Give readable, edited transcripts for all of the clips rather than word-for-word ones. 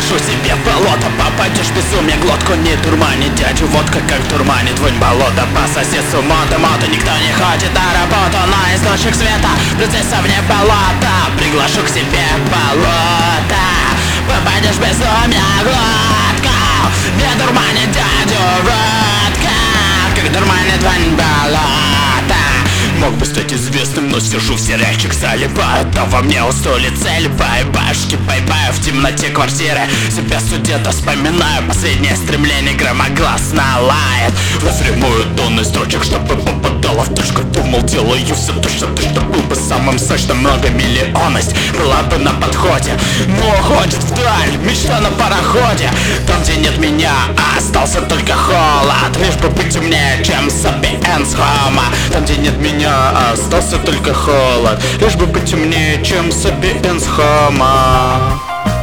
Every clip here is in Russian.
Приглашу себе в болото, попадешь в безумие, глотку не дурмани. Дядю водка как дурманит, вонь болота по соседству. Мото-мото, никто не ходит на работу, на источник света принцесса вне болота. Приглашу к себе в болото, попадешь в безумие, глотку не дурманит, дядю водка как дурманит вонь болота. Мог бы стать известным, но сижу в сериальчик заливаю. Там во мне устроили цель, бай-башки, бай-баю в темноте квартиры. Себя студента вспоминаю, последнее стремление громогласно лает. Разрываю тонны строчек, чтобы попадало в точку. Думал, делаю все точно, что был бы самым сочным. Многомиллионность была бы на подходе, но уходит вдаль мечта на пароходе. Там, где нет меня, остался только холод. Лишь бы быть умнее, чем Сапиенс Хомо. Там, где нет меня, остался только холод. Лишь бы быть умнее, чем Сапиенс Хомо.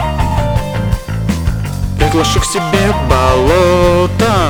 Приглашу к себе в болото,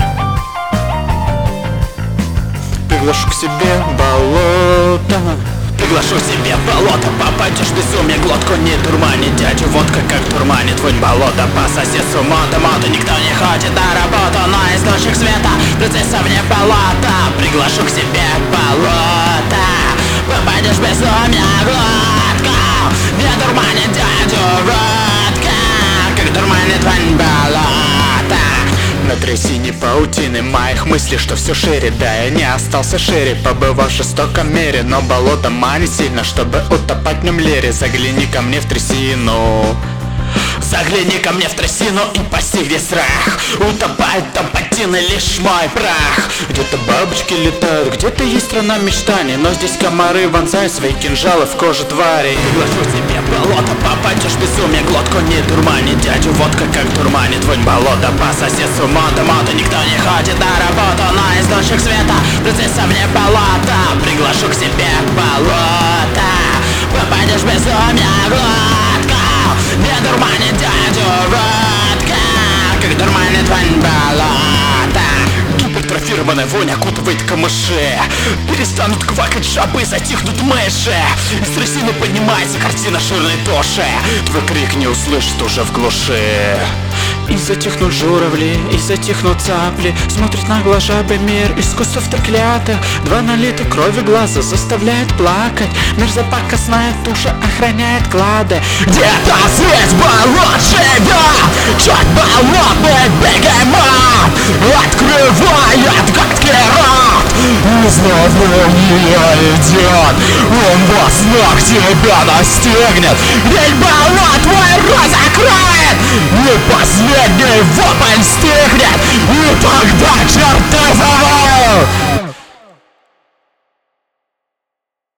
приглашу к себе в болото. Приглашу себе в болото, попадешь в безумие, глотку не дурмани. Дядю водка как дурманит, вонь болота по соседству. Мото-мото, никто не ходит на работу, на источник света принцесса вне болота. Приглашу к себе в болото, попадешь в безумие, глотку не дурманит, дядю водка как дурманит вонь болота. На трясине паутины моих мыслей, что все шире. Да, я не остался шире, побывав в жестоком мире. Но болото манит сильно, чтобы утопать в нем лире. Загляни ко мне в трясину, загляни ко мне в трясину и паси весь страх. Утопает там патины лишь мой прах. Где-то бабочки летают, где-то есть страна мечтаний, но здесь комары вонзают свои кинжалы в кожу тварей. Приглашу себе в болото, попадешь в безумие, глотку не дурмани. Дядю водка как дурманит, вонь болота по соседству. Мото-мото, никто не ходит на работу, на источник света принцесса вне болота. Приглашу к себе в болото, попадешь в безумие, глотку не дурманит, дядю водка как дурманит вонь болота. Гипертрофированная вонь окутывает камыши, перестанут квакать жабы, затихнут мыши. Из трясины поднимается картина жирной туши. Твой крик не услышит уже в глуши. И затихнут журавли, и затихнут цапли. Смотрит нагло жабы мир из кустов треклятых. 2 налита крови глаза заставляет плакать. Мерзопакостная туша охраняет клады. Где-то здесь болот живет, чуть болотный бегемот. Открывает гадкий рот, изловление идет. Он во снах тебя настигнет, ведь болот твой разокроет. И последний вопль стихнет, и тогда чертов завал.